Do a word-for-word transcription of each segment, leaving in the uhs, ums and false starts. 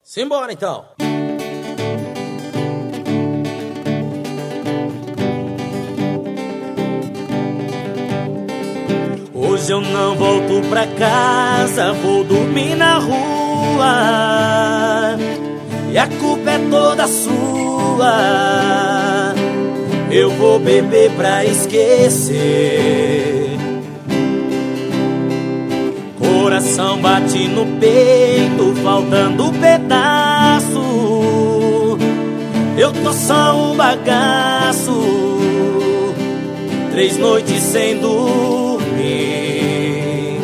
Simbora então! Hoje eu não volto pra casa, vou dormir na rua. E a culpa é toda sua. Eu vou beber pra esquecer. Coração bate no peito, faltando um pedaço. Eu tô só um bagaço. Três noites sem dormir.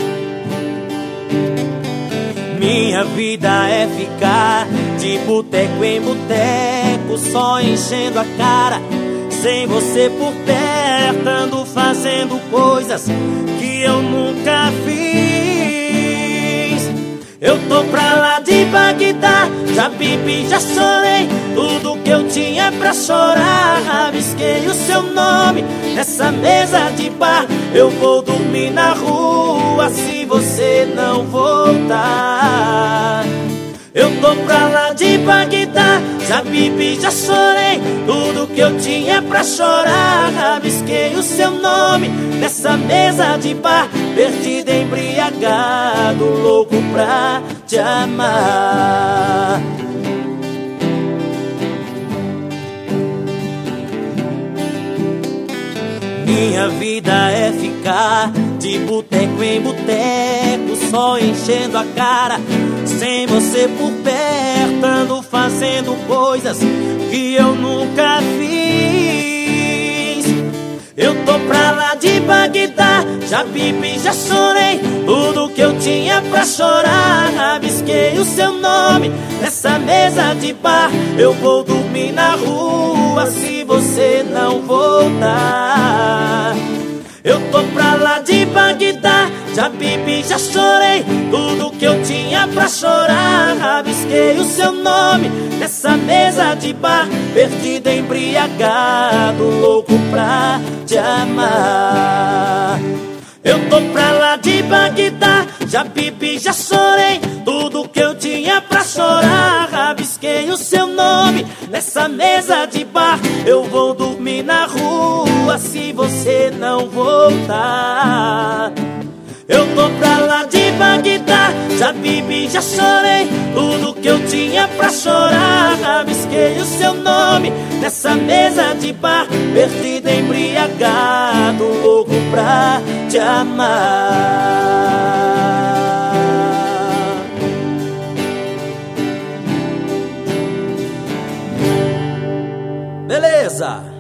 Minha vida é ficar de boteco em boteco, só enchendo a cara, sem você por perto, ando fazendo coisas que eu nunca fiz. Eu tô pra lá de Bagdá, já bebi, já chorei tudo que eu tinha pra chorar. Rabisquei o seu nome nessa mesa de bar. Eu vou dormir na rua se você não voltar. Eu tô pra lá de Bagdá, já bebi, já chorei tudo que eu tinha pra chorar. Rabisquei o seu nome nessa mesa de bar, perdido, embriagado, louco pra te amar. Minha vida é ficar de boteco em boteco, só enchendo a cara, sem você por perto, ando fazendo coisas que eu nunca fiz. Eu tô pra lá de Bagdá, já bebi, já chorei tudo que eu tinha pra chorar. Rabisquei o seu nome nessa mesa de bar. Eu vou dormir na rua se você não voltar. Eu tô pra lá de Bagdá, já bebi, já chorei tudo que eu tinha pra chorar. Rabisquei o seu nome nessa mesa de bar, perdido, embriagado, louco pra te amar. Eu tô pra lá de Bagdá, já bebi, já chorei tudo que eu tinha pra chorar. Rabisquei o seu nome nessa mesa de bar. Eu vou dormir na rua se você não voltar. Eu tô pra lá de Bagdá, já bebi, já chorei tudo que eu tinha pra chorar. Rabisquei o seu nome nessa mesa de bar, perdido, embriagado, louco pra te amar. Beleza!